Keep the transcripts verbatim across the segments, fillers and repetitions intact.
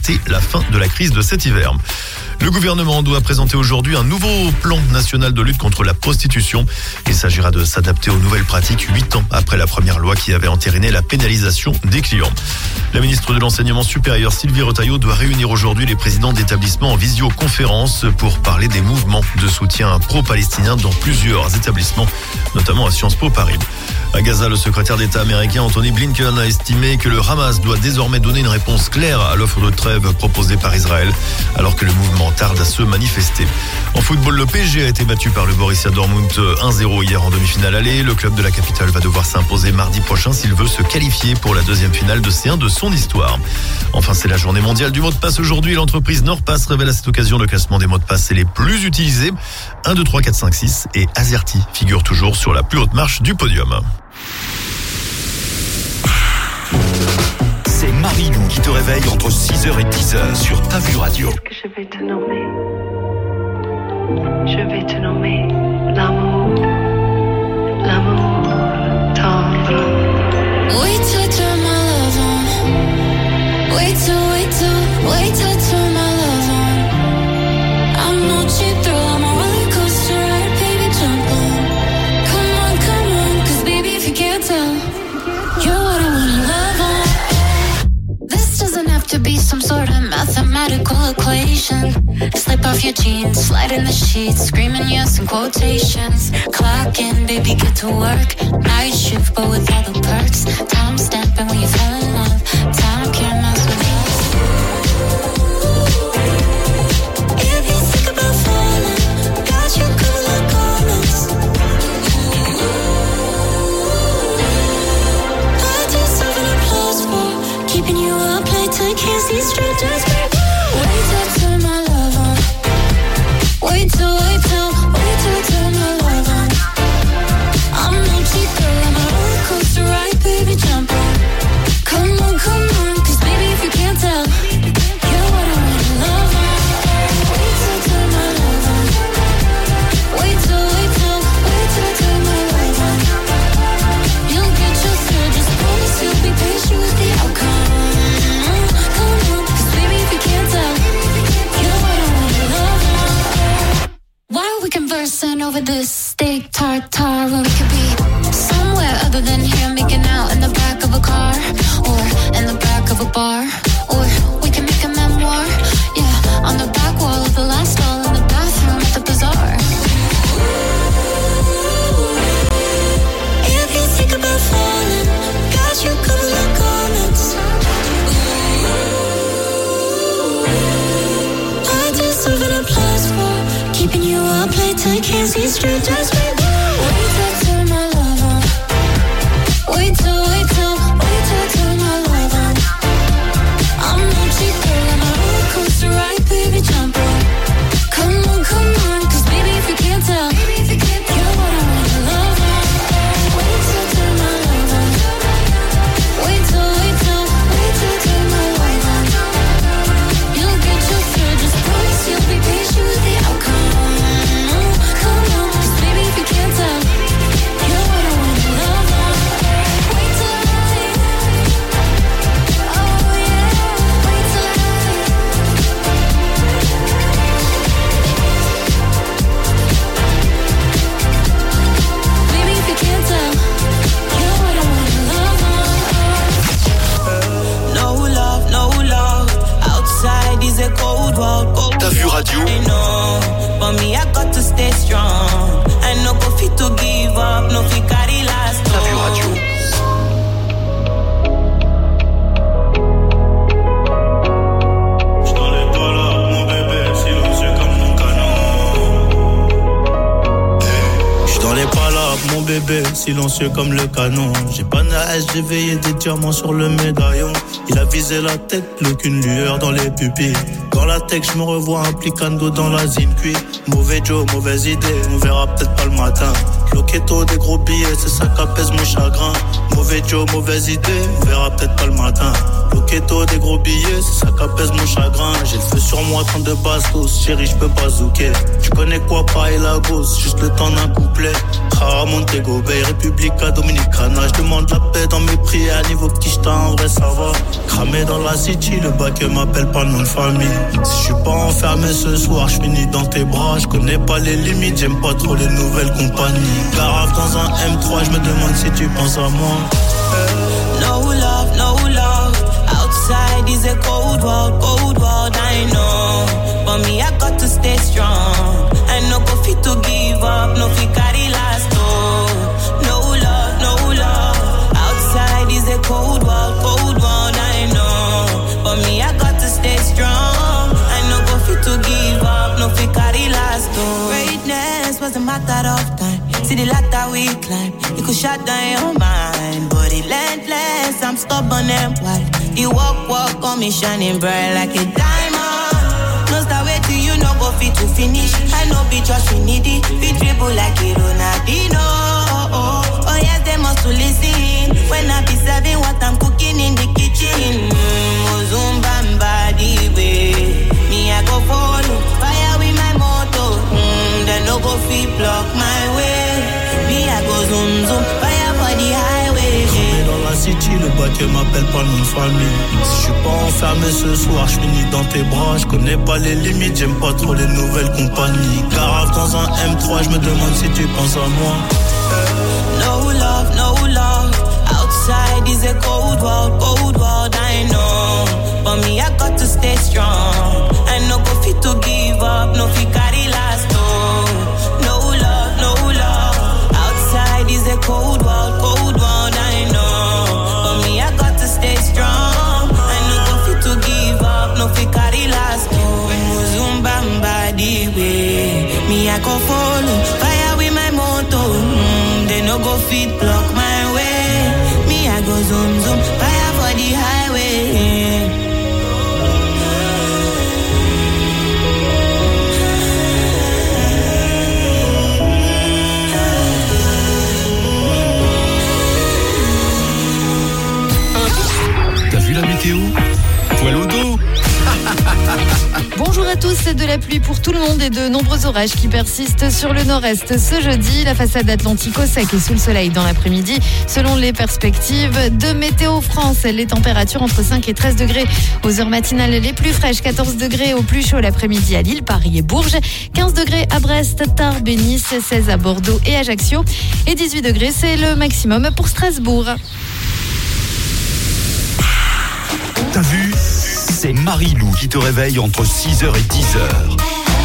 acter la fin de la crise de cet hiver. Le gouvernement doit présenter aujourd'hui un nouveau plan national de lutte contre la prostitution. Il s'agira de s'adapter aux nouvelles pratiques huit ans après la première loi qui avait entériné la pénalisation des clients. La ministre de l'Enseignement supérieur, Sylvie Retailleau, doit réunir aujourd'hui les présidents d'établissements en visioconférence pour parler des mouvements de soutien pro-palestinien dans plusieurs établissements, notamment à Sciences Po Paris. À Gaza, le secrétaire d'État américain Anthony Blinken a estimé que le Hamas doit désormais donner une réponse claire à l'offre de trêve proposée par Israël, alors que le mouvement tarde à se manifester. En football, le P S G a été battu par le Borussia Dortmund un zéro hier en demi-finale aller. Le club de la capitale va devoir s'imposer mardi prochain s'il veut se qualifier pour la deuxième finale de C un de son histoire. Enfin, c'est la journée mondiale du mot de passe aujourd'hui. L'entreprise NordPass révèle à cette occasion le classement des mots de passe les plus utilisés. un, deux, trois, quatre, cinq, six et Azerty figure toujours sur la plus haute marche du podium. C'est Marilou qui te réveille entre six heures et dix heures sur Ta Vue Radio. Qu'est-ce que je vais te nommer? Je vais te nommer l'amour, l'amour tendre. Wait till I turn my love on. Wait till, wait till, wait till I turn my love on. I'm no cheap thrill, I'm a roller coaster ride, baby, jump on. Come on, come on, cause baby, if you can't tell, you're what I wanna love on. This doesn't have to be some sort of mathematical equation. Slip off your jeans, slide in the sheets, screaming yes in quotations. Clock in, baby, get to work. Night shift, but with all the perks. Time stamping when you fall in love. Time can't mess with us. If you think about falling, got you covered like garments. I deserve an applause for keeping you up late till you can't see straight. Just wait till I turn my love on. Wait till, wait till, wait till I turn my love on. I'm no cheap girl, I'm a roller coaster ride, baby, jump on. Come on, come on, cause baby, if you can't tell, you're what I wanna love on. Wait till I turn my love on. Wait till, wait till, wait till I turn my love on. You'll get your fill, just promise you'll be patient with the outcome. Come on, cause baby, if you can't tell, you're what I wanna love on. Why are we conversing over this steak tartare when we could be somewhere other than here, making out in the back of a car or in the back of a bar, or we can make a memoir, yeah, on the back wall of the last stall in the bathroom at the bazaar. If you think about falling, got you covered like garments. I deserve an applause for keeping you up late till you can't see straight. Just wait, wait till I turn my love on. Wait till, wait till, wait till I turn my love on. I'm no cheap girl, I'm a roller coaster ride, baby, jump on. Come on, come on, cause baby, if you can't tell, you're what I wanna love on. Wait till I turn my love on. Wait till, wait till, wait till I turn my love on. You'll get your fill, just promise you'll be patient with the outcome. Come on, cause baby, if you can't tell, you're what I wanna love on. Wait till I, oh yeah, wait till I. Baby, if you can't tell, you're what I wanna love on. No love, no love. Outside is a cold world. Cold Ta Vue Radio. I know, but me I got to stay strong. I no go fit to give up, no fit carry last. Ta Vue Radio. Dans les palabres, mon bébé, silencieux comme le canon. J'ai pas naïs, j'ai veillé des diamants sur le médaillon. Il a visé la tête, plus qu'une lueur dans les pupilles. Dans la tech, je me revois applicando dans la zine cuit. Mauvais Joe, mauvaise idée, on verra peut-être pas le matin. Loquetto, des gros billets, c'est ça qu'apaise mon chagrin. Mauvais Joe, mauvaise idée, on verra peut-être pas le matin. Loquetto, des gros billets, c'est ça qu'apaise mon chagrin. J'ai le feu sur sur moi, tant de bastos. Chérie, je peux pas zouker. Tu connais quoi, pas et la gosse, juste le temps d'un couplet. Ah, Montego Bay, Republica Dominicana. Je demande la paix dans mes prières. Niveau petit, j't'ai en vrai, ça va. Cramé dans la city, le bac m'appelle pas le nom de famille. Si je suis pas enfermé ce soir, je finis dans tes bras. Je connais pas les limites, j'aime pas trop les nouvelles compagnies. Garave dans un M trois, je me demande si tu penses à moi. No love, no love. Outside is a cold world, cold world, I know. But me, I got to stay strong. I no go fit to give up, no fit carry last, oh. No love, no love. Outside is a cold world, cold world, I know. But me, I got to stay strong. I no go fit to give up, no fit carry last, oh. Greatness was a matter of time. See the ladder we climb, it could shut down your mind. But relentless, I'm stubborn and wild. The walk, walk on me shining bright like a diamond. No start wait till you no go fit to finish. I know be just finity, be dribble like a Ronaldinho. Oh, oh, oh yes, they must to listen. When I be serving what I'm cooking in the kitchen. Mm, Zumba, the way. Me, I go follow, fire with my motor. Mm, they no go fit block my way. Me, I go zoom, zoom, fire for the highway. Cramé dans la city, le bac m'appelle pas le nom de famille. Si je suis pas enfermé ce soir, je finis dans tes bras. Je connais pas les limites, j'aime pas trop les nouvelles compagnies. Garave dans un M trois, je me demande si tu penses à moi. No love, no love. Outside is a cold world, cold world, I know. But me, I got to stay strong. I no go fit to give up, no fit carry last, oh. No love, no love. Outside is a cold world, cold world, I know. But me, I got to stay strong. I no go fit to give up, no fit carry last, oh. Zumbamba the way. Me, I go follow, fire with my motor. Mm, they no go fit block my way. Me, I go zoom, zoom, fire for the highway. La météo, poil au dos. Bonjour à tous, c'est de la pluie pour tout le monde et de nombreux orages qui persistent sur le nord-est. Ce jeudi, la façade atlantique au sec et sous le soleil dans l'après-midi. Selon les perspectives de Météo France, les températures entre cinq et treize degrés aux heures matinales les plus fraîches, quatorze degrés au plus chaud l'après-midi à Lille, Paris et Bourges, quinze degrés à Brest, Tarbes et Nice, seize à Bordeaux et Ajaccio et dix-huit degrés, c'est le maximum pour Strasbourg. T'as vu? C'est Marie-Lou qui te réveille entre six heures et dix heures.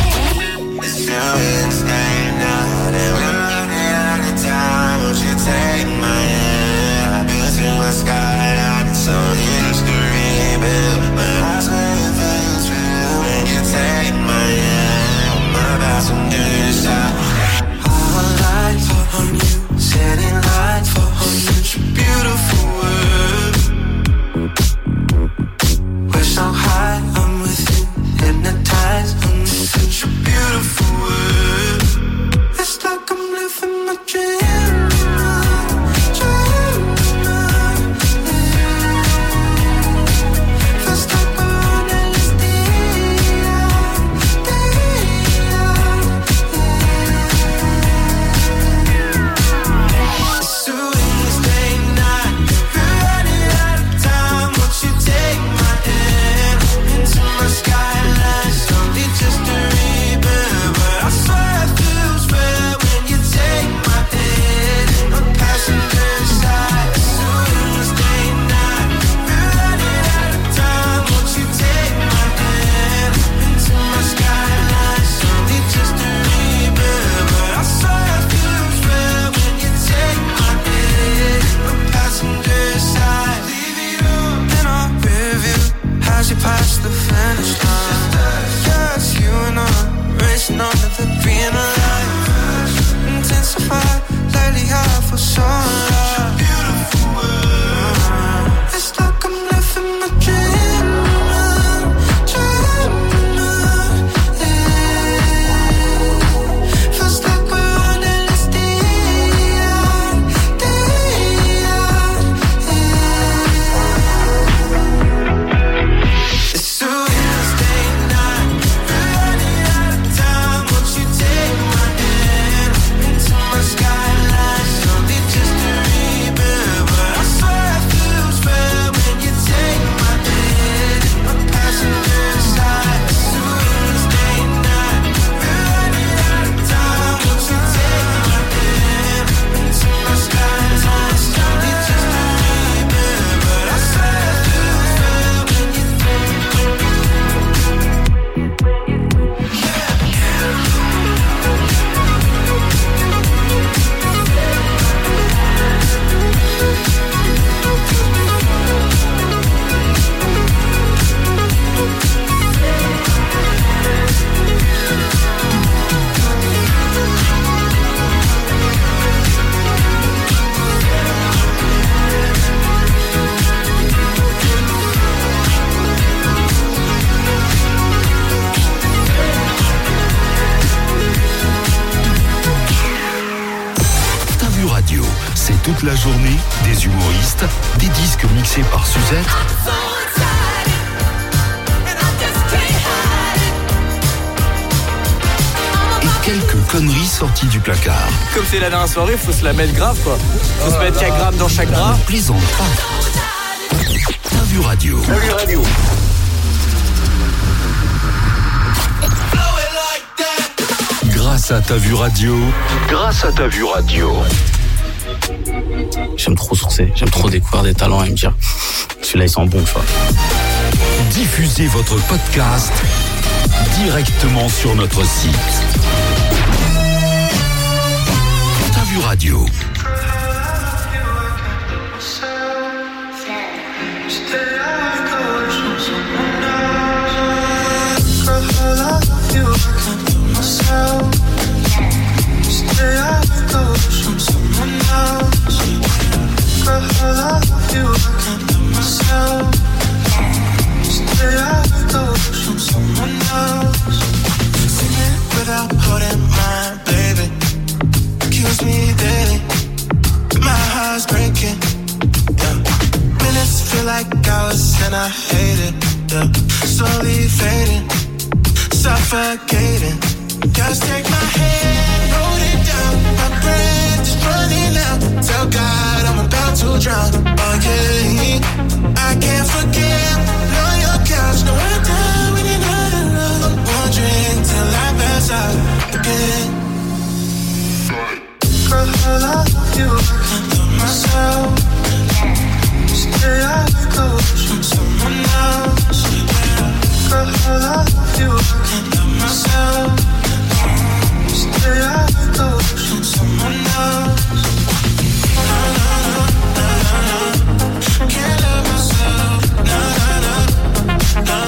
So high, I'm with you, hypnotized. I'm in such a beautiful world. It's like I'm living my dream, dream, yeah. Feels like we're on L S D, yeah. It's a Wednesday night, we're running out of time. Won't you take my hand into my skyline? Slowly just a rebound, but I swear it feels real when you take my hand. I'm passenger side. It's a Wednesday night, we're running out of time. Won't you take my hand into my skyline? Slowly just a rebound, but I swear it feels real when you take my hand. I'm passenger side. Leave it all in our rearview as you pass the finish line. Yeah, it's you and I racing on to the green light. Intensify, lately I feel so alive. Beautiful world. It's like I'm living my dream, dream, yeah. Feels like we're on L S D, yeah. It's a Wednesday night. toute la journée, des humoristes, des disques mixés par Suzette et quelques conneries sorties du placard. Comme c'est la dernière soirée, faut se la mettre grave quoi. Faut se mettre quatre grammes dans chaque bras. Ne plaisante pas. T'as vu radio. T'as vu radio. Grâce à Ta Vue Radio, grâce à Ta Vue Radio. J'aime trop sourcer, j'aime trop découvrir des talents et me dire celui-là il sent bon, tu vois. Diffusez votre podcast directement sur notre site. Ta Vue Radio. Without holding my baby, kills me daily. My heart's breaking. Yeah. Minutes feel like hours and I hate it. Yeah. Slowly fading, suffocating. Just take my hand, hold it down. My breath is running out. Tell God I'm about to drown. Oh yeah, I can't forget. On your couch, no one time when you're not around. I'm wondering till I pass out again. Girl, I love you, I can't love myself. Stay out of close from someone else. Girl, I love you, I can't love myself. Stay out of close from someone else. Na na na na na na. Can't love myself. Na na na na.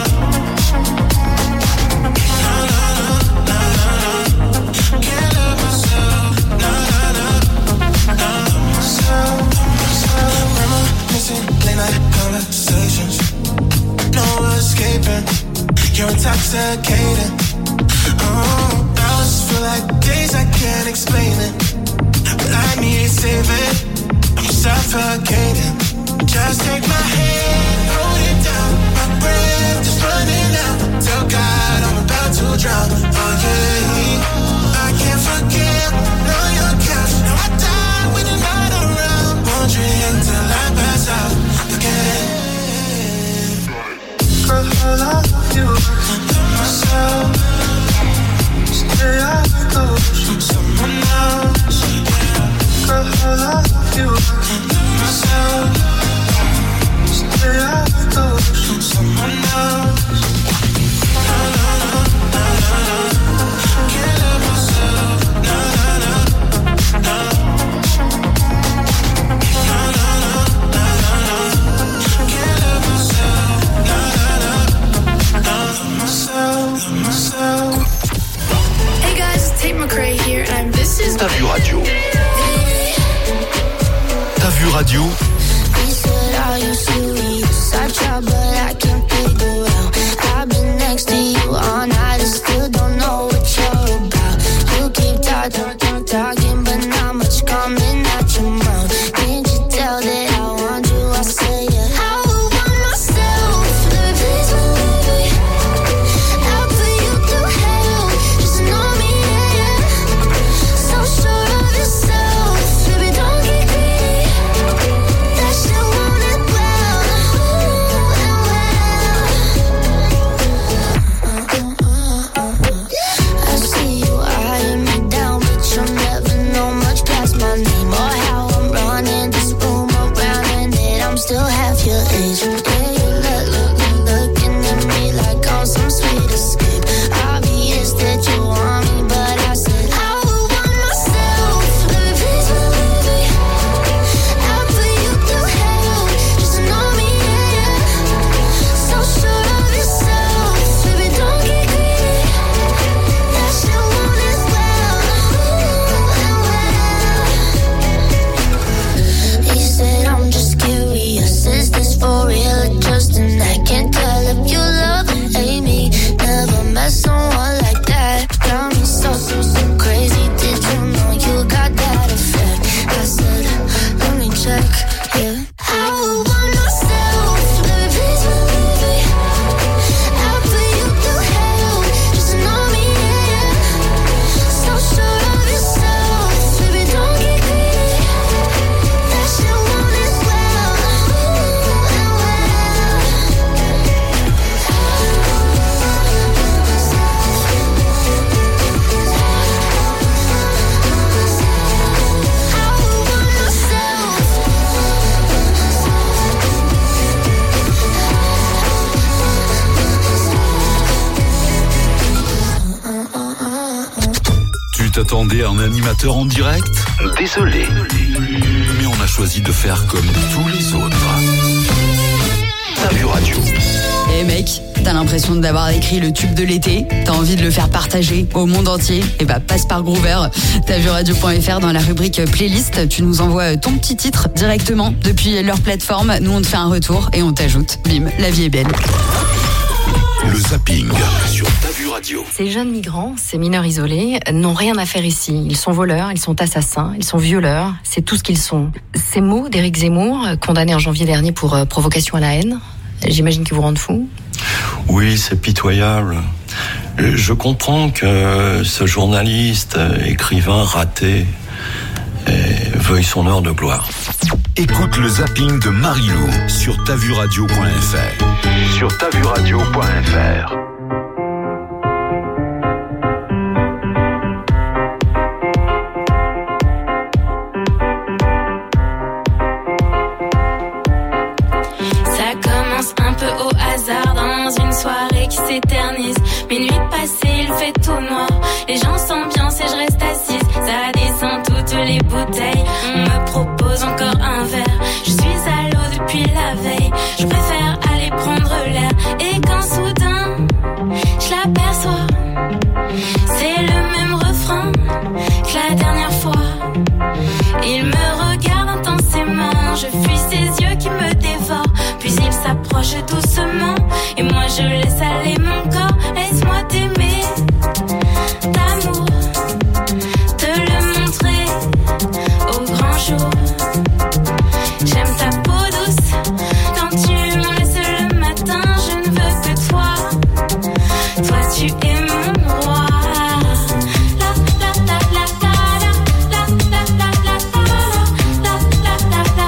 Na na na na na. Can't love myself. Na na na na. Myself, myself. Reminiscing late night conversations. No escaping. You're intoxicating. Oh. Feel like days I can't explain it, but I need saving. I'm suffocating. Just take my hand, hold it down. My breath is running out. Tell God I'm about to drown. Oh yeah, I can't forget. On your couch, now I die when you're not around. Wondering till I pass out again. Girl, I love you, I can't love myself. Stay out of close from someone else. Girl, I love you, I can't love myself. Stay out of close from someone else. Na na na na na. Can't love myself. Na na na na. Na na na na na. Can't love myself. Na na na na. Myself, myself. Hey guys, it's Tate McRae here, and this is Ta Vue Radio. Ta Vue Radio. He said I used to be such a but I can't figure out. I've been next to you all night and still don't know what you're about. You keep talking, talking, talking, but not much coming out your mouth. Can't you tell that I want you? I say yeah. I would want myself. Baby, please believe me. I'll put you through hell. Just know me, yeah, yeah. So sure of yourself. Baby, don't get greedy. That shit won't end well. Ooh, and well. t'attendais un animateur en direct? Désolé. Mais on a choisi de faire comme tous les autres. T'as vu radio? Eh mec, t'as l'impression d'avoir écrit le tube de l'été? T'as envie de le faire partager au monde entier? Eh bah passe par Groover. T'as vu radio point F R dans la rubrique playlist. Tu nous envoies ton petit titre directement depuis leur plateforme. Nous on te fait un retour et on t'ajoute. Bim, la vie est belle. Le zapping sur T'as vu radio. Ces jeunes migrants, ces mineurs isolés, n'ont rien à faire ici. Ils sont voleurs, ils sont assassins, ils sont violeurs. C'est tout ce qu'ils sont. Ces mots d'Éric Zemmour, condamné en janvier dernier pour euh, provocation à la haine, j'imagine qu'ils vous rendent fou. Oui, c'est pitoyable. Je comprends que ce journaliste, écrivain raté, veuille son heure de gloire. Écoute le zapping de Marie-Lou sur t'as vu radio point F R. Sur t'as vu radio point F R. Ça commence un peu au hasard dans une soirée qui s'éternise. Minuit passé, il fait tout noir. Les gens s'ambiancent et je reste assise. Ça descend toutes les bouteilles. On me propose encore un verre. Je suis à l'eau depuis la veille. Je préfère aller prendre l'air. Et quand soudain, je l'aperçois, c'est le même refrain que la dernière fois. Il me regarde intensément. Je fuis ses yeux qui me dévorent. Puis il s'approche doucement. Et moi je laisse aller mon corps. Laisse-moi t'aimer d'amour, te le montrer au grand jour. J'aime ta peau douce quand tu m'en laisses le matin. Je ne veux que toi, toi tu es mon roi. La la la la la la la la la la la la la la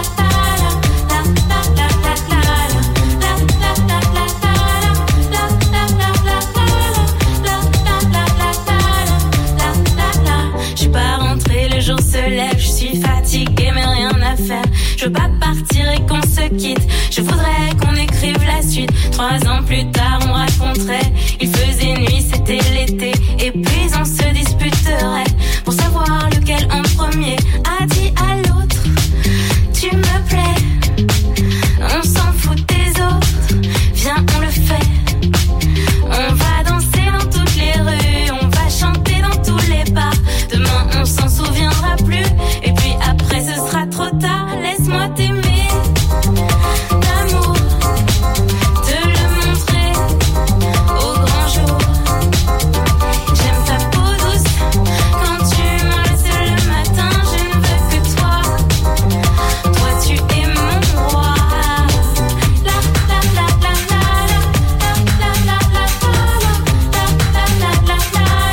je suis pas rentrée, le jour se lève, je suis fatiguée mais rien à faire. Je veux pas partir et qu'on se quitte. Je voudrais qu'on écrive la suite. Trois ans plus tard, on raconterait. Il faisait nuit, c'était l'été. Et puis on se disputerait pour savoir lequel en premier a dit à l'autre tu me plais. On s'en fout des autres. Viens, on le fait. On va danser dans toutes les rues. On va chanter dans tous les bars. Demain, on s'en souviendra plus. Et puis après, ce sera trop tard. Laisse-moi t'aimer d'amour, te le montrer au grand jour. J'aime ta peau douce quand tu m'en laisses le matin. Je ne veux que toi, toi tu es mon roi. La la la la la la la la la la la la la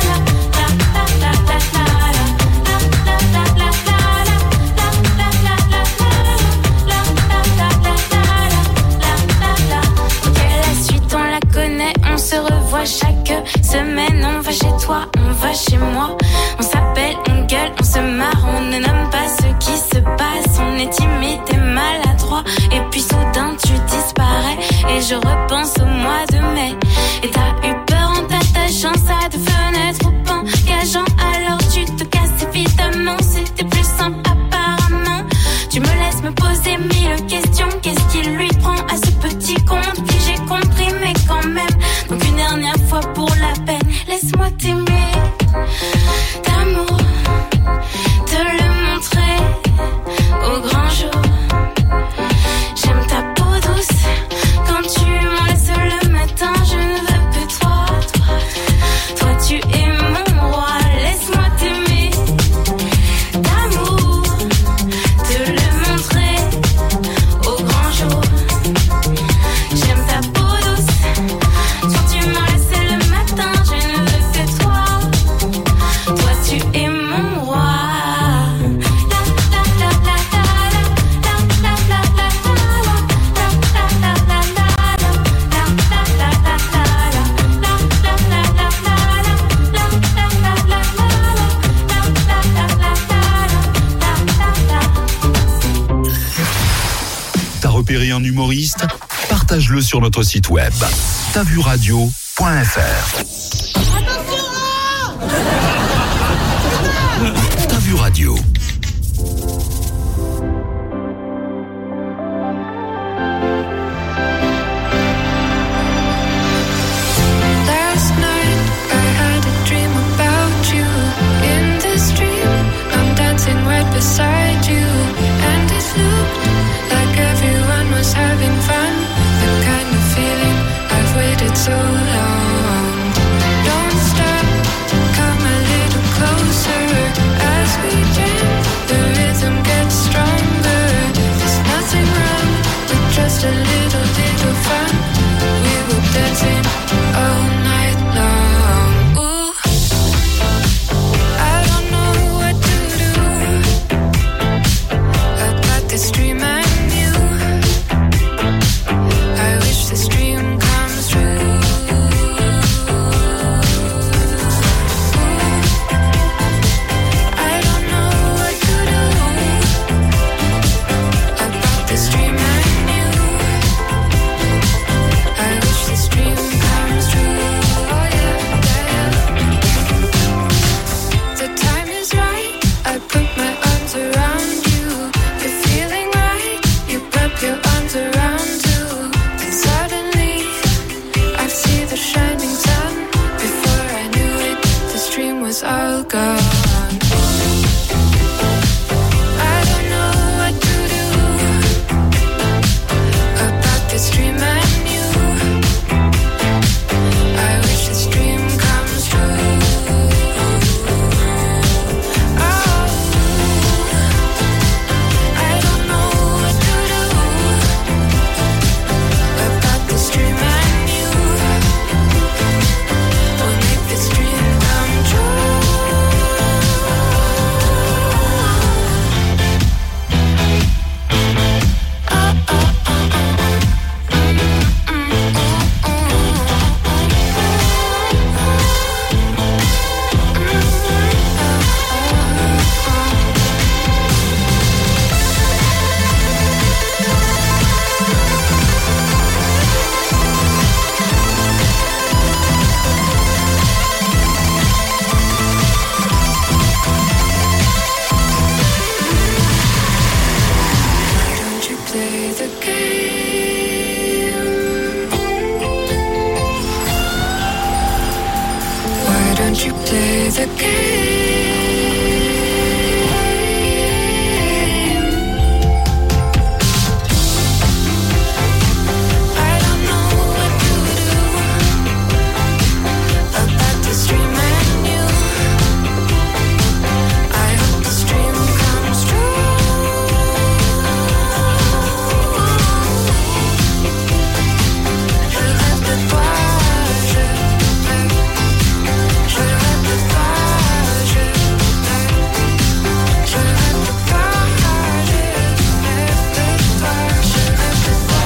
chaque semaine, on va chez toi, on va chez moi. On s'appelle, on gueule, on se marre. On ne nomme pas ce qui se passe. On est timide et maladroit. Et puis soudain tu disparais. Et je repense au mois de mai. Et t'as eu peur en t'attachant à deux fenêtres au engageant. Alors tu te casses évidemment. C'était plus simple apparemment. Tu me laisses me poser mille questions. Qu'est-ce qui lui prend à ce petit compte? Puis j'ai compris mais quand même. Donc une dernière fois pour la peine, laisse-moi t'aimer d'amour, te le montrer au grand jour. J'aime ta peau douce quand tu m'en laisses le matin. Je ne veux que toi, toi, toi tu es mon roi. Laisse-moi t'aimer d'amour, te le montrer au grand jour. J'aime ta peau douce quand tu m'en laisses le matin. Je ne veux que toi, toi tu es mon roi. T'as repéré un humoriste? Partage-le sur notre site web t'as vu radio point F R. Attention! T'as vu radio. Last night I had a dream about you. In this dream I'm dancing right beside you, and it looked like everyone was having fun. The kind of feeling I've waited so long. Don't stop, come a little closer as we jam. The rhythm gets stronger. There's nothing wrong with just a little, little fun. We were dancing all night long. Ooh, I don't know what to do about this dream I knew. I wish this dream comes true. I don't know what to do about this dream I knew. I wish this dream comes true. Oh yeah, yeah. The time is right. I put my arms around you. You're feeling right. You put your arms around too. And suddenly I see the shining sun. Before I knew it, this dream was all gone. I don't know what to do about this dream I knew. I wish this dream comes true. Oh, I don't know what to do about this dream I knew. Will make this dream come true. Why don't you play the game? Why don't you play the game? I don't know what to do about this dream I knew. I hope this dream comes true. Je rêve de toi, je rêve, je rêve de toi, je rêve, je rêve de toi, je rêve de toi, je rêve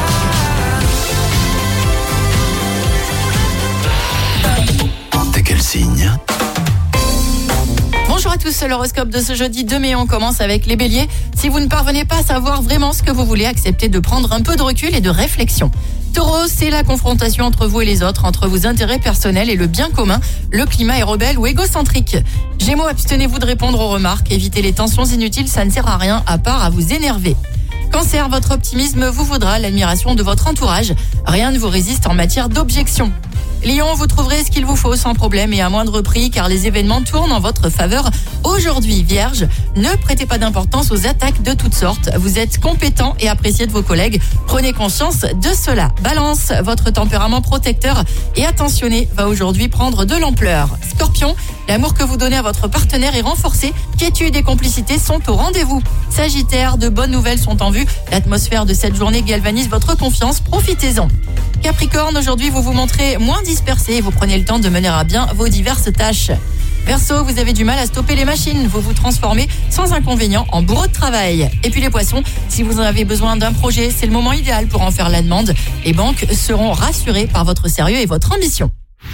de toi. T'es quel signe? Bonjour à tous, l'horoscope de ce jeudi deux mai, on commence avec les béliers. Si vous ne parvenez pas à savoir vraiment ce que vous voulez, acceptez de prendre un peu de recul et de réflexion. Taureau, c'est la confrontation entre vous et les autres, entre vos intérêts personnels et le bien commun. Le climat est rebelle ou égocentrique. Gémeaux, abstenez-vous de répondre aux remarques, évitez les tensions inutiles, ça ne sert à rien à part à vous énerver. Cancer, votre optimisme vous vaudra l'admiration de votre entourage. Rien ne vous résiste en matière d'objection. Lion, vous trouverez ce qu'il vous faut sans problème et à moindre prix car les événements tournent en votre faveur. Aujourd'hui, Vierge, ne prêtez pas d'importance aux attaques de toutes sortes. Vous êtes compétent et apprécié de vos collègues. Prenez conscience de cela. Balance, votre tempérament protecteur et attentionné va aujourd'hui prendre de l'ampleur. Scorpion, l'amour que vous donnez à votre partenaire est renforcé. Quiétude et complicité sont au rendez-vous. Sagittaire, de bonnes nouvelles sont en vue. L'atmosphère de cette journée galvanise votre confiance. Profitez-en. Capricorne, aujourd'hui vous vous montrez moins dispersé et vous prenez le temps de mener à bien vos diverses tâches. Verseau, vous avez du mal à stopper les machines, vous vous transformez sans inconvénient en bourreau de travail. Et puis les poissons, si vous en avez besoin d'un projet, c'est le moment idéal pour en faire la demande. Les banques seront rassurées par votre sérieux et votre ambition.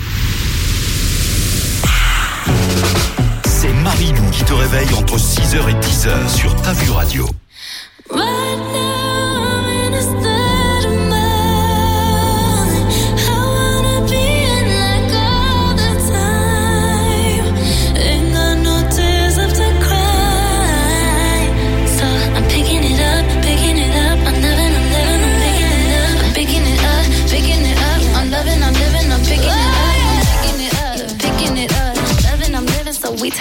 C'est Marilou qui te réveille entre six heures et dix heures sur Ta Vue Radio. Ain't got no tears left to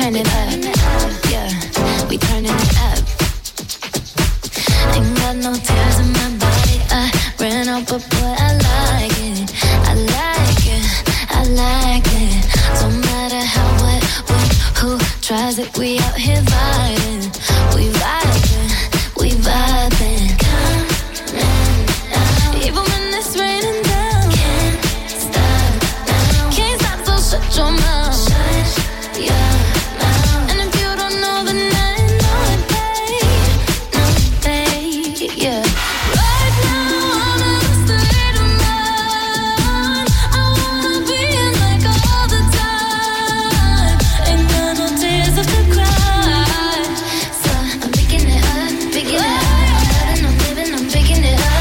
turn it up. Yeah, we turning it up. Ain't got no tears in my body. I ran out, but boy, I like it. I like it. I like it. Don't matter how, what, when, who tries it. We out here vibing. We vibing. We vibing. Even when it's raining down, can't stop now. Can't stop, so shut your mouth. Shut your mouth. And if you don't know, then I know it, babe. No, babe, yeah. Right now I'm in a state of mind. I wanna be in like all the time. Ain't got no tears left to cry. So I'm picking it up, picking it up. I'm loving, I'm living, I'm picking it up.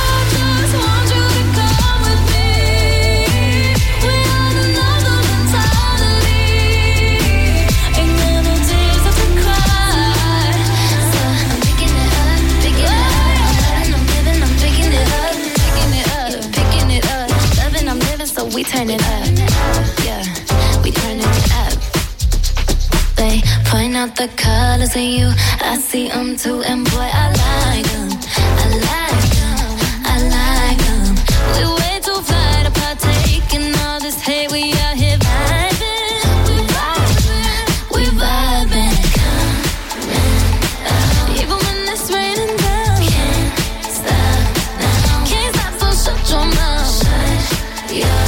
We turn it up, yeah, we turn it up. They point out the colors in you, I see them too, and boy, I like them, I like them, I like them. We way too fly to partake in all this hate, we out here vibing, we vibing, we vibing. Even when it's raining down, can't stop now, can't stop, so shut your mouth, yeah.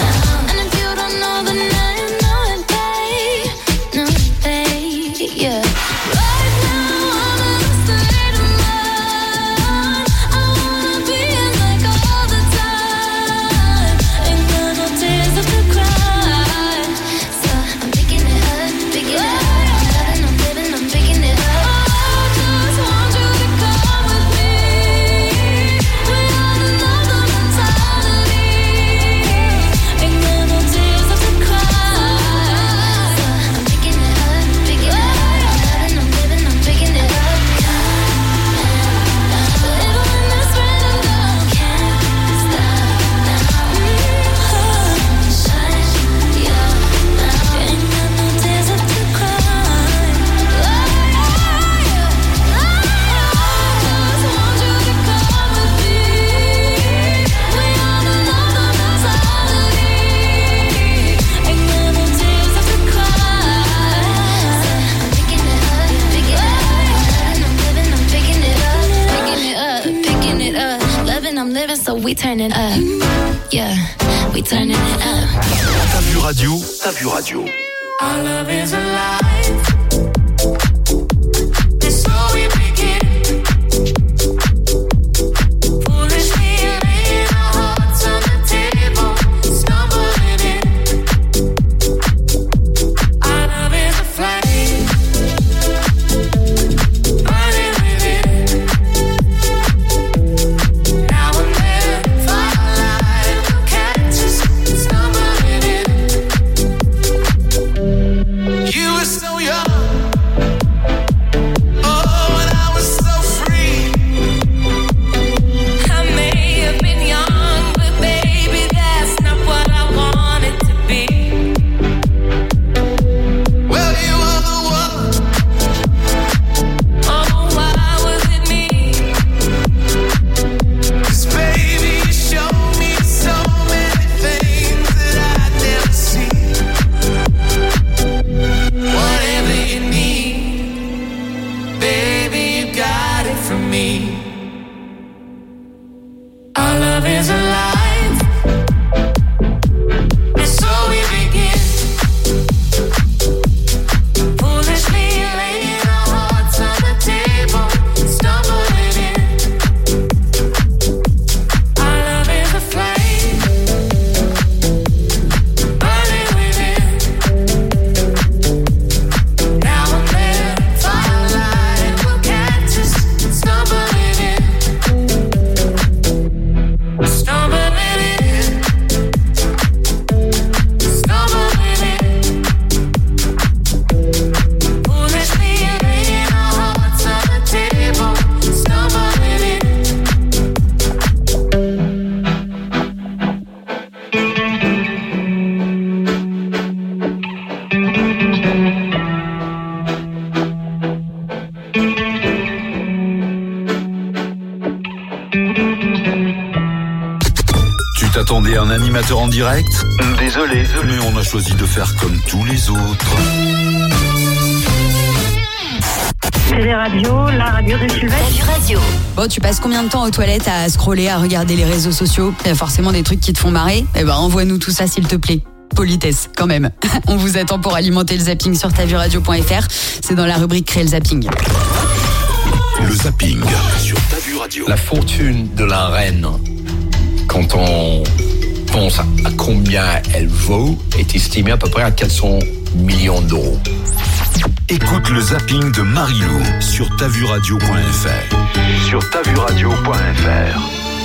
We turn it up, yeah, we turning it up. T'as vu radio, t'as vu radio. Our love is alive. It's so we begin. Foolishly laying our hearts on the table, stumbling in. Our love is a flame, burning within. Now and then, firelight will catch us, stumbling in. You were so young. un animateur en direct? Désolé, mais on a choisi de faire comme tous les autres. Télé Radio, la radio de Sylvestre. Radio. Bon, tu passes combien de temps aux toilettes à scroller, à regarder les réseaux sociaux? Il y a forcément des trucs qui te font marrer. Eh ben, envoie-nous tout ça s'il te plaît. Politesse, quand même. On vous attend pour alimenter le zapping sur tavuradio point f r. C'est dans la rubrique Créer le zapping. Le zapping sur Ta Vue Radio. La fortune de la reine, quand on pense à combien elle vaut, est estimée à peu près à quatre cents millions d'euros. Écoute le zapping de Marilou sur tavuradio point f r. Sur tavuradio point f r.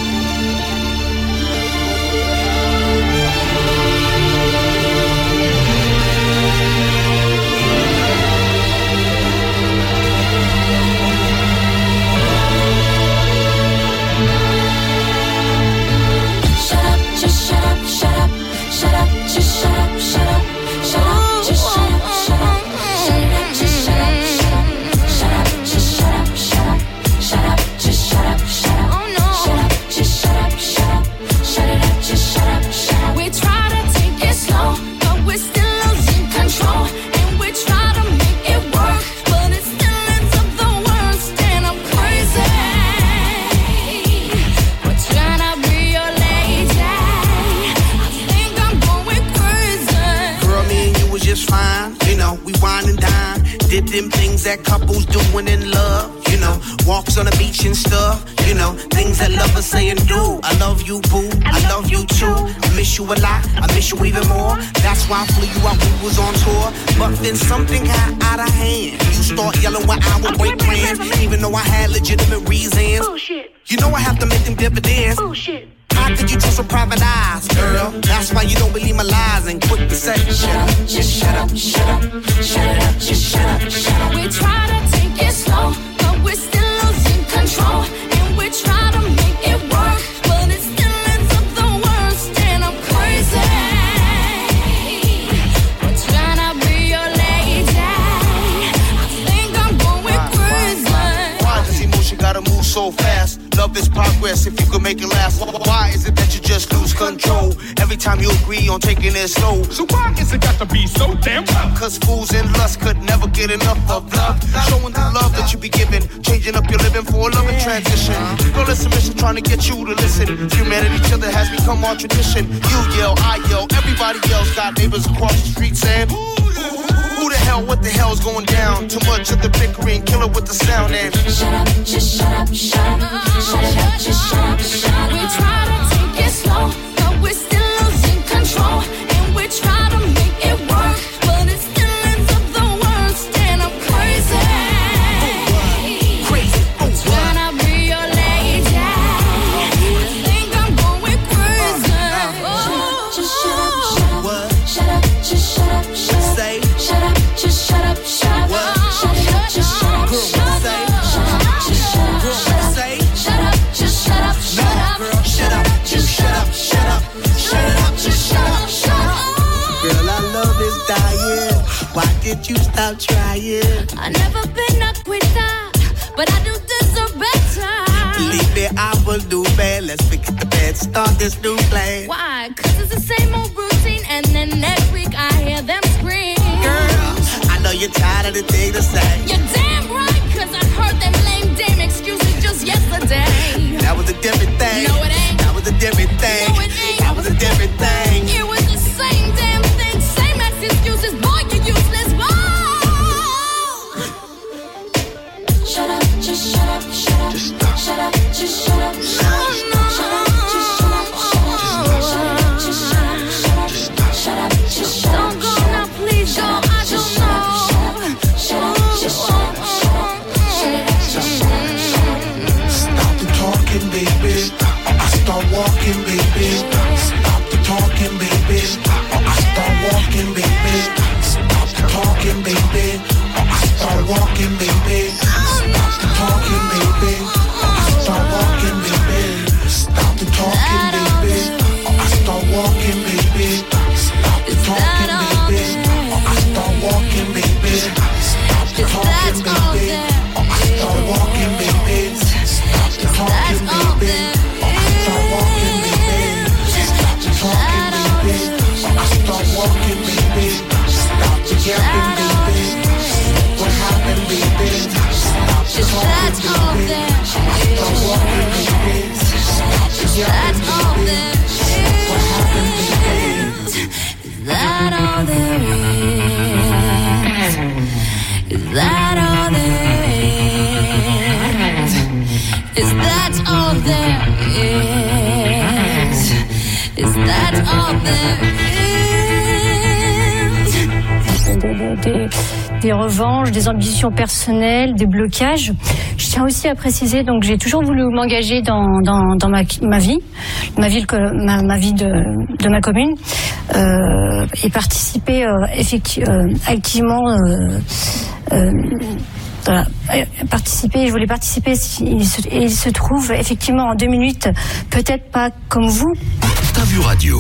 Did them things that couples doing in love, you know, walks on the beach and stuff, you know, things that lovers say and do. I love you, boo, I love you too. I miss you a lot, I miss you even more. That's why I flew you out when we was on tour. But then something got out of hand. You start yelling when I would break plans, even though I had legitimate reasons. Bullshit. You know I have to make them dividends. Bullshit. How could you trust some private eyes, girl? That's why you don't believe my lies and quick to say, shut up, just shut up, shut up, shut it up, just shut up, shut up. We try to take it slow, but we're still losing control. And we try to make it work, but it still ends up the worst. And I'm crazy. We're trying to be your lady. I think I'm going crazy. Why does emotion gotta move so fast? Love is progress if you can make it last. Why is it that you just lose control every time you agree on taking it slow? So why is it got to be so damn tough? Cause fools in lust could never get enough of love. Showing the love that you be giving, changing up your living for a loving transition. Girl, it's a mission trying to get you to listen. Humanity, each other has become our tradition. You yell, I yell, everybody else got neighbors across the street saying, who the hell, what the hell's going down? Too much of the bickering, killer with the sound and shut up, just shut up, shut up, shut it up, just shut up, shut up. We try to take it slow, but we're still losing control. And we try to make it work, but it still ends up the worst. And I'm crazy. Crazy, oh, trying to be your lady. I think I'm going crazy. Just shut up, shut up, shut up, just shut up, shut up. Say, shut up, just shut up, shut up. Shut it up, just shut up, shut up. Shut up, just shut up, shut up. Say, shut up, just shut up, shut up. girl, shut up, just shut up, shut up. Shut it up, just shut up, shut up. Girl, our love is dying. Why did you stop trying? I never been a quitter, but I do deserve better. Believe me, I will do bad. Let's forget the bad, start this new plan. Why? Cause it's the same old routine, and then next week I hear them scream. Girl, I know you're tired of the thing to say. You're damn right, cause I heard them lame damn excuses just yesterday. That was a different thing. No, it ain't. That was a different thing. No, it ain't. That was a different thing. It was the same damn thing, same as excuses. Boy, you useless. Whoa. Shut up, just shut up, shut up. Just stop. Shut up, just shut up. Shut up, shut up, just shut up, shut up. Shut up, just shut up, shut up. Just stop. Shut up, just shut up. Don't go now, please go. I don't know. Shut up, just shut up, shut up. Shut up, just shut up, shut up. Stop the talking, baby. I start walking, baby. Stop the talking, baby. baby? Stop the capping, baby. What happened, baby? Stop the talking, baby. Stop walking, baby. Stop the yapping, baby. What happened, baby? Is that all there is? Is that all there is? Is that all there is? Is that all there is? Des, des, des revanches, des ambitions personnelles, des blocages. Je tiens aussi à préciser, donc j'ai toujours voulu m'engager dans, dans, dans ma, ma vie, ma ville, ma, ma vie de, de ma commune, euh, et participer euh, effectivement, euh, activement. Euh, euh, Voilà. Participer, je voulais participer et il, se, et il se trouve effectivement en deux minutes, peut-être pas comme vous. T'as vu radio.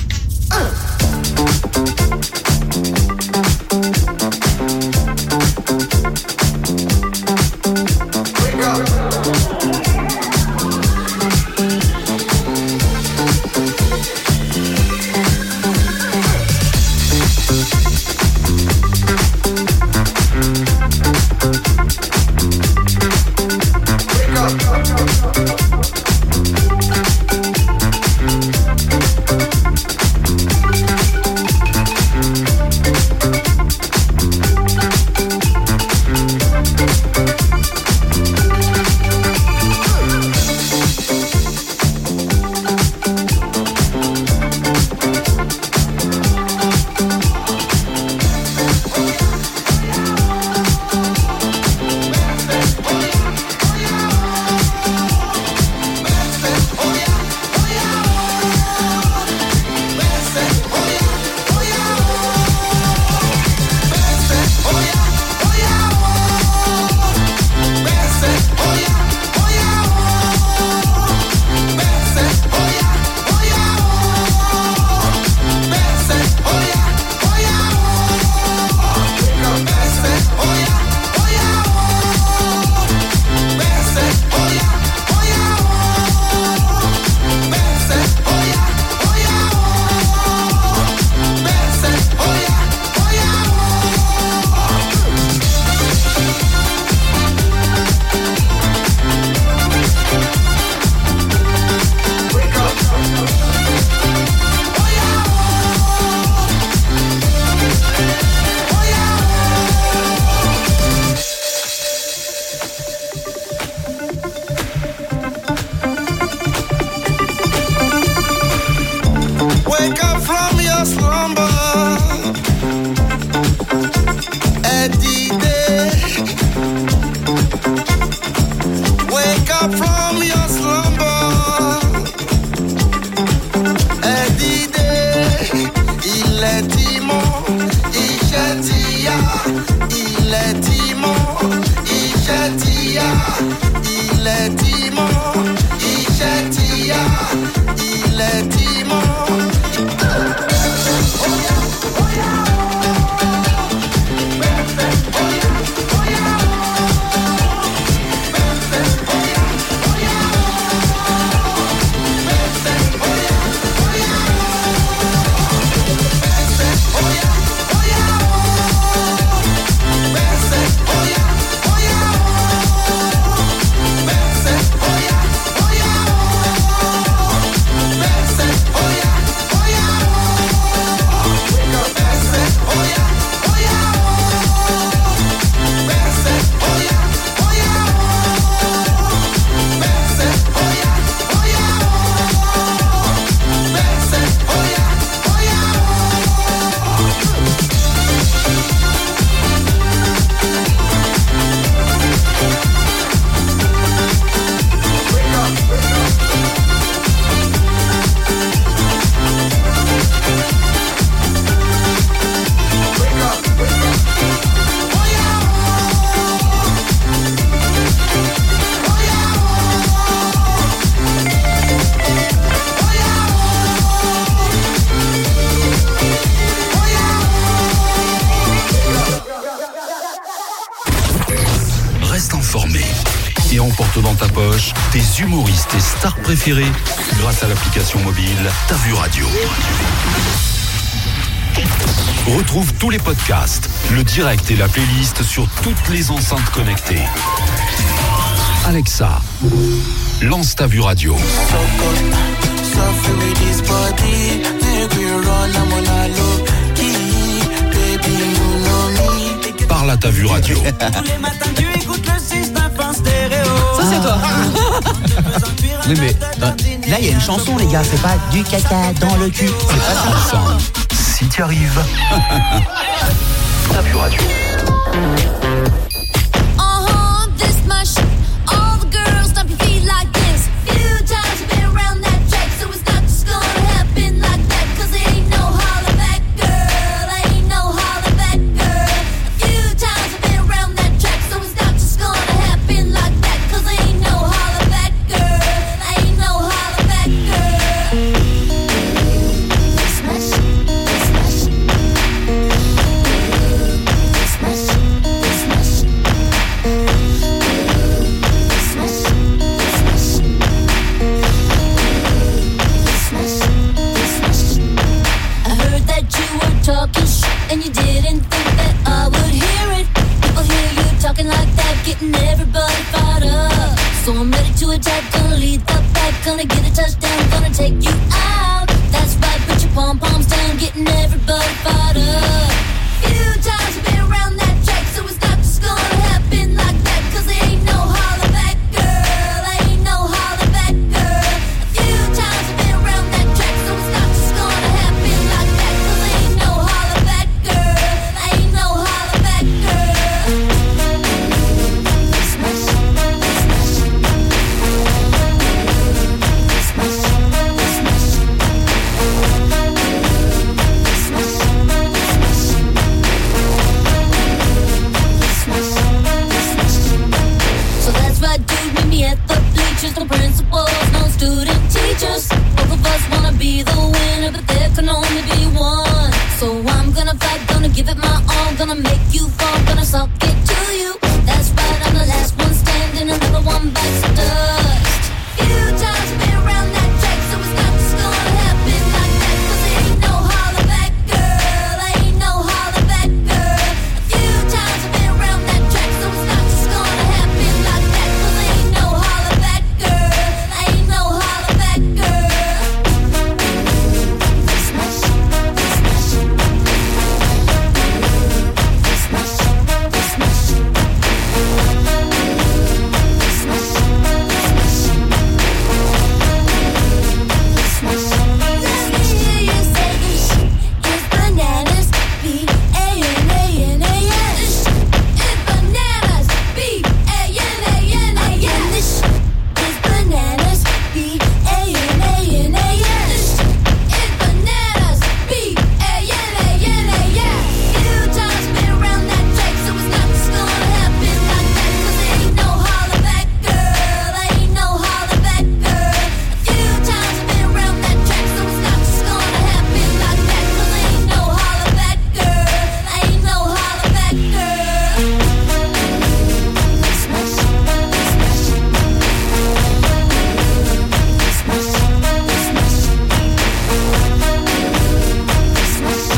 Tes humoristes et stars préférés grâce à l'application mobile T'as vu radio. Retrouve tous les podcasts, le direct et la playlist sur toutes les enceintes connectées. Alexa, lance ta Vue Radio. Parle à ta Vue Radio. Ça, c'est toi. Oui, mais euh, là, il y a une chanson, les gars. C'est pas du caca dans le cul. C'est pas ça. Ensemble, si tu arrives. Ta Vue Radio. Uh-huh, this much. All the girls stomp your feet like this. Few times you've been around that track, so it's not just gonna happen like that. Cause it ain't no holler back, girl. Ain't no holler back, girl. A few times you've been around that track, so it's not just gonna happen like that. Cause it ain't no holler back, girl. Ain't no holler back, girl. This much, this much. This much, this much. I heard that you were talking shit and you didn't think that I would hear it. People hear you talking like that, getting everybody fired up. So I'm ready to attack, gonna lead the pack, gonna get a touchdown, gonna take you out. That's right, put your pom-poms down, getting everybody fired up. Few times you've been around that track, so it's not just gonna happen like that. Cause there ain't no holler back, girl. Ain't no holler back, girl. A few times you've been around that track, so it's not just gonna happen like that. Cause there ain't no holler back, girl. Ain't no holler back, girl. This much, this much. This much, this much. This much, so that's right, dude, meet me at the bleachers. No principals, no student teachers. Both of us wanna be the winner, but there can only be one. So I'm gonna fight, gonna give it my all, gonna make you fall, gonna suck it to you. That's right, I'm the last one standing, another one bites the dust. Few times you've been around that track, so it's not just gonna happen like that. Cause there ain't no holler back, girl. Ain't no holler back, girl. A few times you've been around that track, so it's not just gonna happen like that. Cause there ain't no holler back, girl. Ain't no holler back, girl. This much, this much. This much, this much. This much, this much. Let me hear you say this shit is bananas. B A N A N A S. This shit is bananas. B A N A N A S. This shit is bananas. B A N A N A S. This shit is bananas. B A N A N A S. Few times been around that track, so it's not just gonna happen like that. Cause there ain't no holler back, girl. Ain't no holler back, girl. A few times been around that track, so it's not just gonna happen like that. Cause there ain't no holler back, girl. Ain't no holler back, girl. This much, this much. This much, this much. This much, this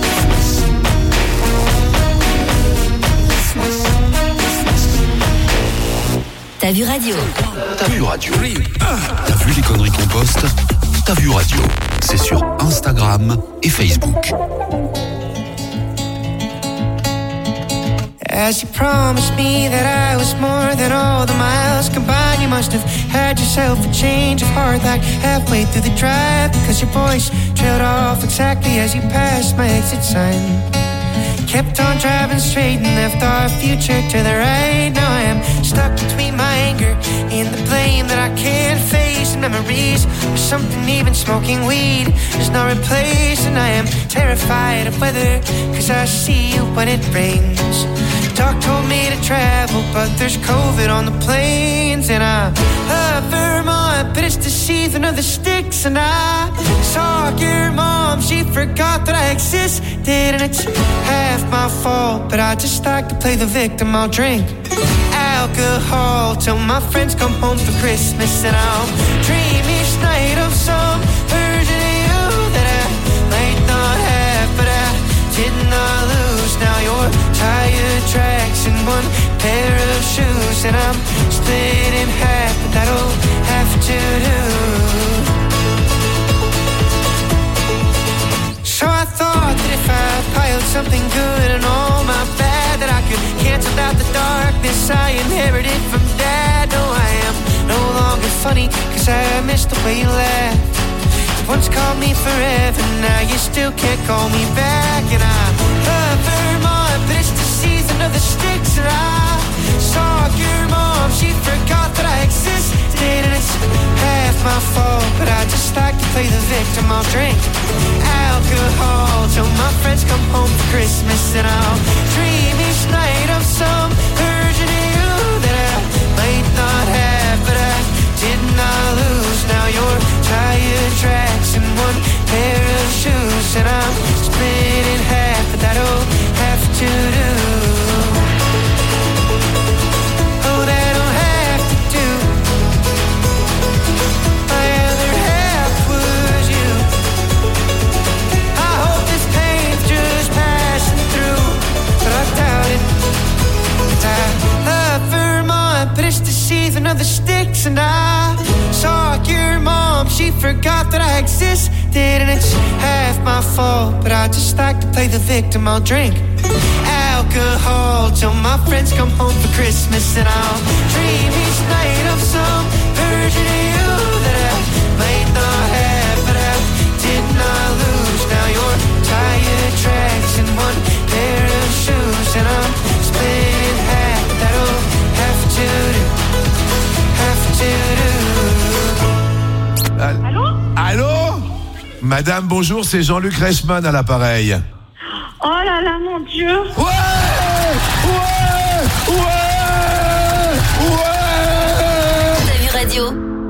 much. This much. Ta Vue Radio. Ta Vue Radio. T'as vu les conneries qu'on poste? Ta Vue Radio. C'est sur Instagram et Facebook. As you promised me that I was more than all the miles combined, you must have had yourself a change of heart like halfway through the drive, because your voice trailed off exactly as you passed my exit sign. Kept on driving straight and left our future to the right. Now I am stuck between my anger and the blame that I can't face, and memories of something even smoking weed is not replaced. And I am terrified of weather, cause I see you when it rains. Doc told me to travel, but there's COVID on the planes. And I love Vermont, but it's the season of the sticks. And I saw your mom, she forgot that I existed. And it's half my fault, but I just like to play the victim. I'll drink alcohol till my friends come home for Christmas. And I'll dream each night of some version of you that I might not have, but I didn't I lose? Now your tire tracks in one pair of shoes, and I'm split in half, but that'll have to do. So I thought that if I piled something good and all my bad, that I could cancel out the darkness I inherited from Dad. No, I am no longer funny, cause I miss the way you laughed. You once called me forever, now you still can't call me back. And I love Vermont, but it's the season of the sticks. And I saw your mom, she forgot that I existed. And it's half my fault, but I just like to play the victim. I'll drink alcohol till my friends come home for Christmas, and I'll dream each night of some version of you that I might not have, but I did not lose. Now your tire tracks in one pair of shoes, and I'm split in half, but that'll have to do. Oh, that'll have to do. My other half was you. I hope this pain's just passing through, but I doubt it. 'Cause I love Vermont, but it's the season of the sticks. And I saw your mom, she forgot that I existed. And it's half my fault, but I just like to play the victim. I'll drink alcohol till my friends come home for Christmas, and I'll dream each night of some version of you that I might not have, but I did not lose. Now your tire tracks in one pair of shoes, and I'm split in half. That'll have to do, have to do. Allô? Allô? Madame, bonjour, c'est Jean-Luc Reichmann à l'appareil. Oh là là, mon Dieu. Ouais! Ouais! Ouais! Ouais! T'as vu radio?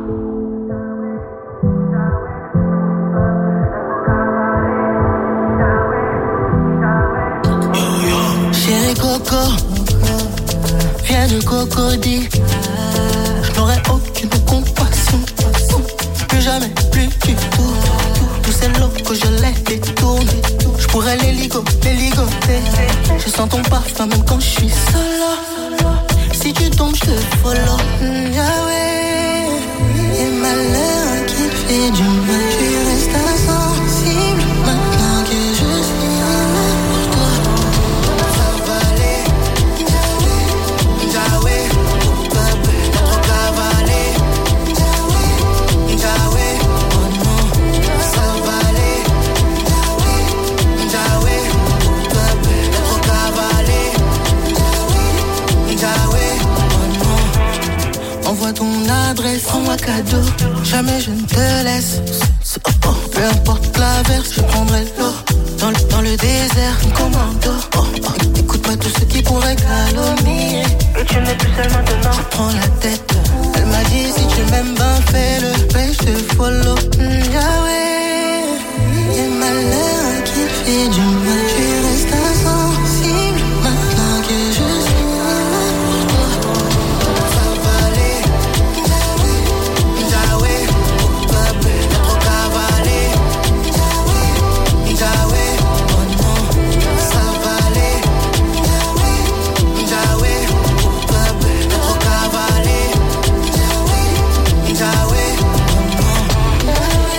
Chérie Coco, viens de Cocody. Je n'aurai aucune compassion, plus jamais, plus du tout. Tous ces locaux que je les détourne, je pourrais les ligo, les ligoter. Je sens ton parfum même quand je suis solo. Si tu tombes, je te follow. Mm, Yahweh, et malheur qui fait du mal, tu restes insensible maintenant que je suis aimé pour toi. Ça va aller, Yahweh, Yahweh, peuple, trop cavalé, Yahweh, Yahweh, oh non, ça va aller, Yahweh, Yahweh, peuple, trop cavalé, Yahweh, Yahweh, oh non. Envoie ton adresse, envoie cadeau, jamais je ne te laisse. Oh, oh. Peu importe l'averse, je prendrai l'eau. Dans le, dans le désert, un commando. Oh, oh. Écoute pas tout ce qui pourrait calomnier. Et tu n'es plus seul maintenant. Je prends la tête. Elle m'a dit si tu m'aimes, ben fais-le. Mais je te follow. Mm, Yahweh, et malheur qui fait du mal. Tu restes insensible maintenant que je suis aimé pour toi. Ça va aller, Yahweh, Yahweh, peuple, trop cavalé, Yahweh, Yahweh, oh non, ça va aller, Yahweh, Yahweh, peuple, trop cavalé, Yahweh, Yahweh, oh non,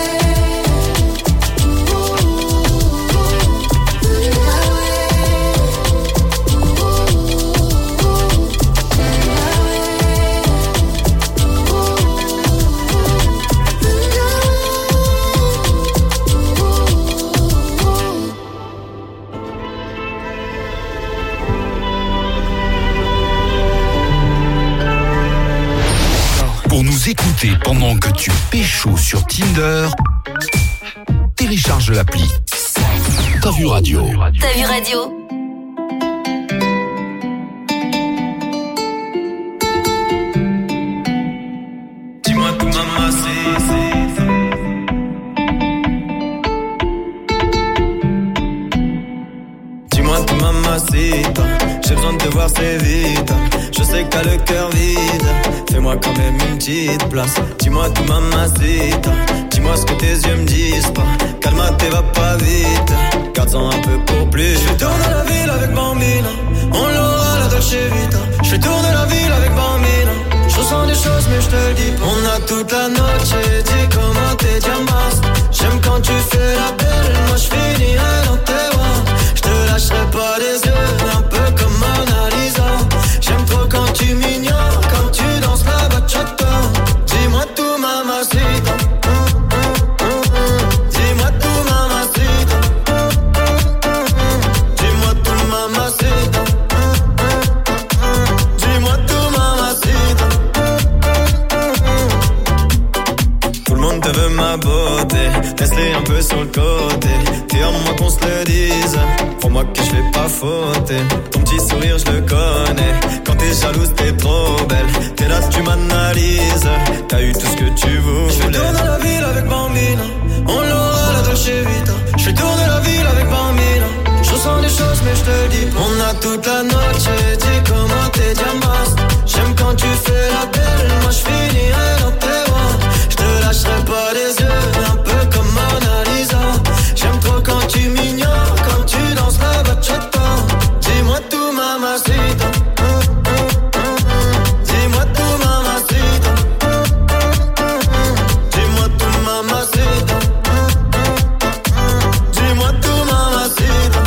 Pour nous écouter pendant que tu pécho sur Tinder, télécharge l'appli T'as vu radio. T'as vu radio? Dis-moi tout, maman, c'est. Dis-moi Dis-moi tout mamacita, j'ai besoin de te voir c'est vite. Je sais que t'as le cœur vide, fais-moi quand même une petite place. Dis-moi tout mamacita, dis-moi ce que tes yeux me disent pas. Calme-toi, va pas vite, garde-en un peu pour plus. Je vais tourner la ville avec Bambina, on l'aura la Dolce Vita. Je vais tourner la ville avec Bambina, je ressens des choses mais je te le dis pas. On a toute la noche, dis comment t'es diamant. J'aime quand tu fais la belle, moi je finirai dans tes bras. Je te lâcherai pas les yeux, un peu comme Mona Lisa. J'aime trop quand tu m'ignores, quand tu danses la bachata. Dis-moi tout mamacita, dis-moi tout mamacita, dis-moi tout mamacita, dis-moi tout mamacita. Tout le monde te veut ma beauté, laisse-les un peu sur le côté. Dis-moi qu'on se le dise, crois-moi que je vais pas fauter. Ton petit sourire je le connais, quand t'es jalouse t'es trop belle. T'es là tu m'analyses, t'as eu tout ce que tu voulais. Je vais tourner la ville avec Bambina, on l'aura la Dolce Vita. Je vais tourner la ville avec Bambina, je ressens des choses mais je te le dis pas. On a toute la noche, dis comment t'es diamant. J'aime quand tu fais la belle, moi je finirai dans tes bras. Je te lâcherai pas les yeux, un peu comme Mona Lisa. J'aime trop quand tu m'ignores, quand tu danses la bachata. Dis-moi tout mamacita, dis-moi tout mamacita, dis-moi tout mamacita, dis-moi tout mamacita.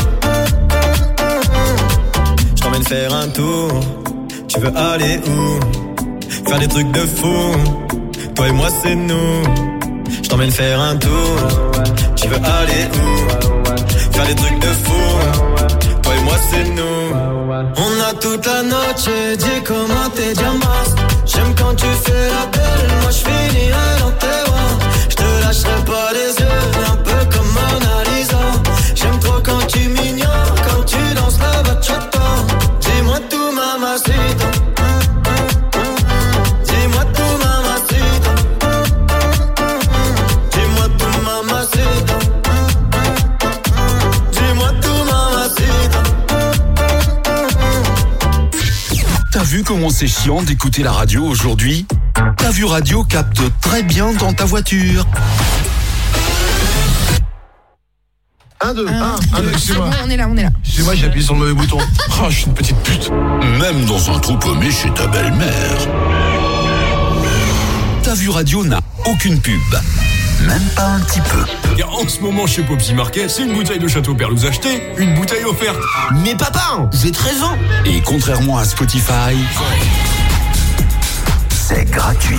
Je t'emmène faire un tour, tu veux aller où? Faire des trucs de fou, toi et moi c'est nous. Je t'emmène faire un tour, tu veux aller où? Faire des trucs de fou, toi et moi c'est nous. On a toute la noche, dis comment t'es diamant. J'aime quand tu fais la belle, moi je finirai dans tes bras. Je te lâcherai pas les yeux, un peu comme Mona Lisa. J'aime trop quand tu m'ignores, quand tu danses la bachata. Dis-moi tout mamacita, dis-moi tout mamacita, dis-moi tout mamacita, dis-moi tout mamacita. T'as vu comment c'est chiant d'écouter la radio aujourd'hui? T'as vu Radio capte très bien dans ta voiture. Un, deux, un, un, deux, C'est bon, on est là, on est là. C'est moi, j'ai appuyé sur le mauvais bouton. Oh, je suis une petite pute. Même dans un trou paumé chez ta belle-mère. T'as vu Radio n'a aucune pub. Même pas un petit peu. En ce moment chez Popsi Market, c'est une bouteille de Château Perlouse achetée, une bouteille offerte. Mais papa, j'ai treize ans. Et contrairement à Spotify, c'est gratuit.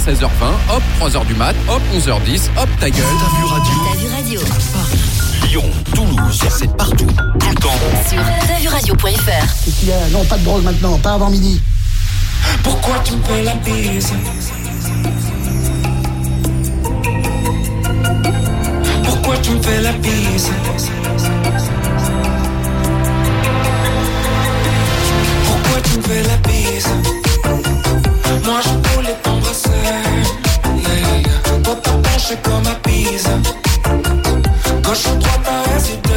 seize heures vingt, hop, trois heures du mat, hop, onze heures dix, hop, ta gueule. T'as vu radio. T'as vu radio. Lyon, Toulouse, c'est partout, tout le temps. Sur t'as vu radio point f r. Qu'est-ce qu'il y a? Non, pas de drogue maintenant, pas avant midi. Pourquoi tu me fais la bise? Pourquoi tu me fais la bise? Pourquoi tu me fais la bise? Moi je voulais t'embrasser, yeah. Toi t'as penché comme un bise. Gauche ou droite t'as hésité.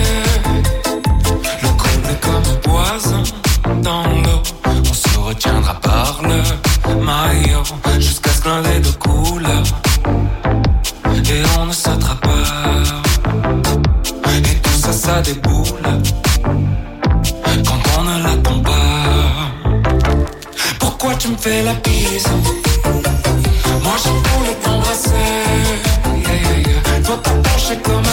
Le couple est comme un poison dans l'eau. On se retiendra par le maillot jusqu'à ce que l'un des deux coule. Et on ne s'attrape pas. Et tout ça, ça déboule quand on ne l'attend pas. Pourquoi tu me fais la bise? Moi je voulais t'embrasser, yeah, yeah, yeah. Toi t'as penché comme